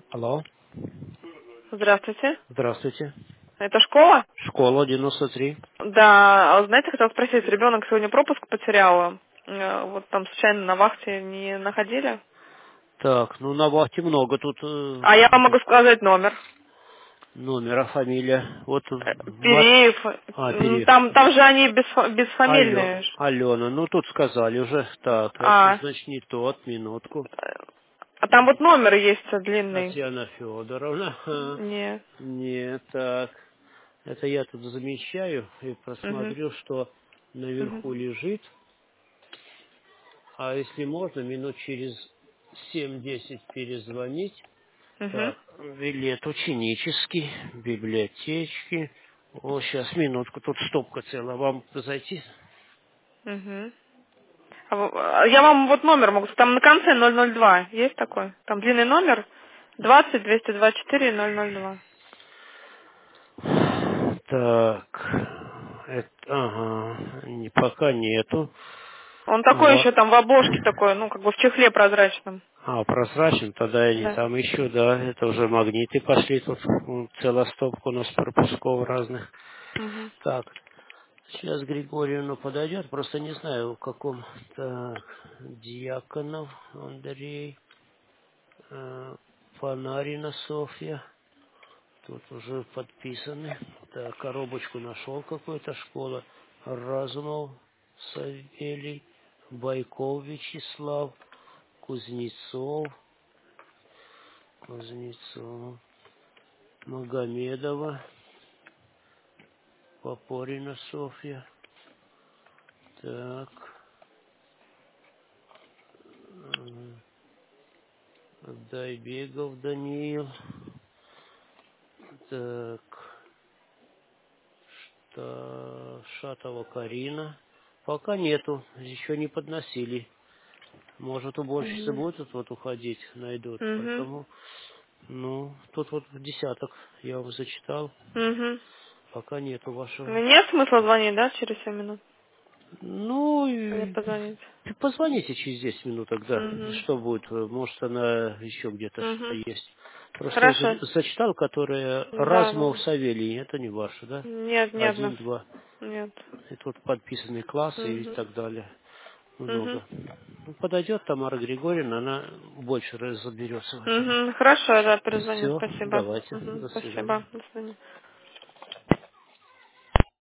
Алло, Здравствуйте. здравствуйте. Это школа? Школа 93. Да, знаете, хотела спросить, ребенок сегодня пропуск потерял. Вот там случайно на вахте не находили? Так, ну на вахте много тут А я вам могу сказать номер. номера, фамилия. Вот Переев. Переев. Там же они Алло, бесфамильные. Алена, ну тут сказали уже. Так, это А, значит не тот, минутку. а там вот номер есть длинный. Татьяна Федоровна. Ха. Нет. Нет, так. Это я тут замечаю и Угу. просмотрю, что Угу. наверху лежит. А если можно, минут через 7-10 перезвонить. Угу. Так, билет ученический, библиотечки. О, сейчас, минутку, тут стопка целая. Вам зайти? Угу. Я вам вот номер могу сказать. Там на конце 002. Есть такой? Там длинный номер. 20 224 002. Так, ага, пока нету. Он такой еще там в обложке такой, ну, как бы в чехле прозрачном. Прозрачен, тогда я не Да. там еще, да, это уже магниты пошли, тут целая стопка у нас пропусков разных. Мгм. Так, сейчас Григорьевна подойдет, просто не знаю, в каком. Так, Дьяконов Андрей, Фонарина Софья. Тут уже подписаны. Так, коробочку нашел какой-то школа. Разумов Савелий, Байков Вячеслав, Кузнецов, Магомедова, Попорина Софья. Так, Дайбегов Даниил. Так, Шатова Карина. Пока нету, еще не подносили. Может, уборщицы Мгм. будут вот уходить, найдут. Мгм. Поэтому, ну, тут вот десяток я вам зачитал. Мгм. Пока нету вашего. Ну, нет смысла звонить, да, через 7 минут? Ну, Или и позвонить? позвоните через 10 минут тогда. Мгм. Что будет? Может, она еще где-то что-то Мгм. есть. Просто я Хорошо. зачитал, которая Да, да, Разумов да. Савелий. Это не ваше, да? Нет, нет нас. Один, два. Нет. И тут подписаны классы и Мгм. так далее. Мгм. Много. Ну, подойдет Тамара Григорьевна, она больше разберется в этом. Мгм. Хорошо, да, перезвоню. Все, Спасибо. давайте. Мгм. До свидания. Спасибо. До свидания.